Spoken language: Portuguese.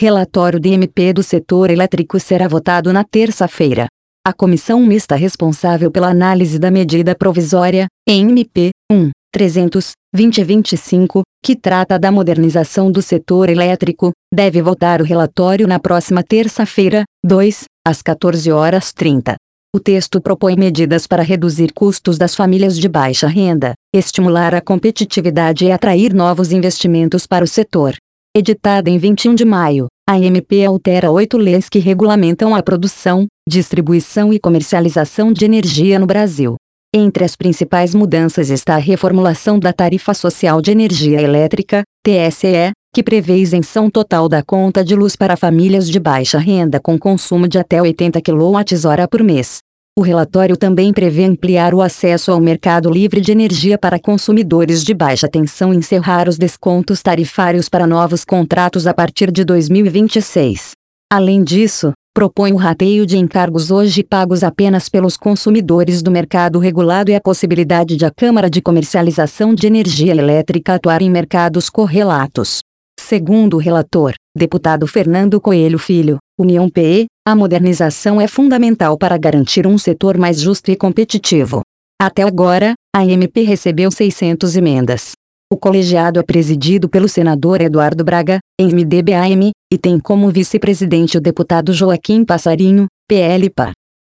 Relatório de MP do setor elétrico será votado na terça-feira. A comissão mista responsável pela análise da medida provisória, MP 1.300/2025, que trata da modernização do setor elétrico, deve votar o relatório na próxima terça-feira, às 14h30. O texto propõe medidas para reduzir custos das famílias de baixa renda, estimular a competitividade e atrair novos investimentos para o setor. Editada em 21 de maio, a MP altera 8 leis que regulamentam a produção, distribuição e comercialização de energia no Brasil. Entre as principais mudanças está a reformulação da Tarifa Social de Energia Elétrica, TSE, que prevê isenção total da conta de luz para famílias de baixa renda com consumo de até 80 kWh por mês. O relatório também prevê ampliar o acesso ao mercado livre de energia para consumidores de baixa tensão e encerrar os descontos tarifários para novos contratos a partir de 2026. Além disso, propõe o rateio de encargos hoje pagos apenas pelos consumidores do mercado regulado e a possibilidade de a Câmara de Comercialização de Energia Elétrica atuar em mercados correlatos. Segundo o relator, deputado Fernando Coelho Filho, União PE, a modernização é fundamental para garantir um setor mais justo e competitivo. Até agora, a MP recebeu 600 emendas. O colegiado é presidido pelo senador Eduardo Braga, MDB-AM, e tem como vice-presidente o deputado Joaquim Passarinho, PL-PA.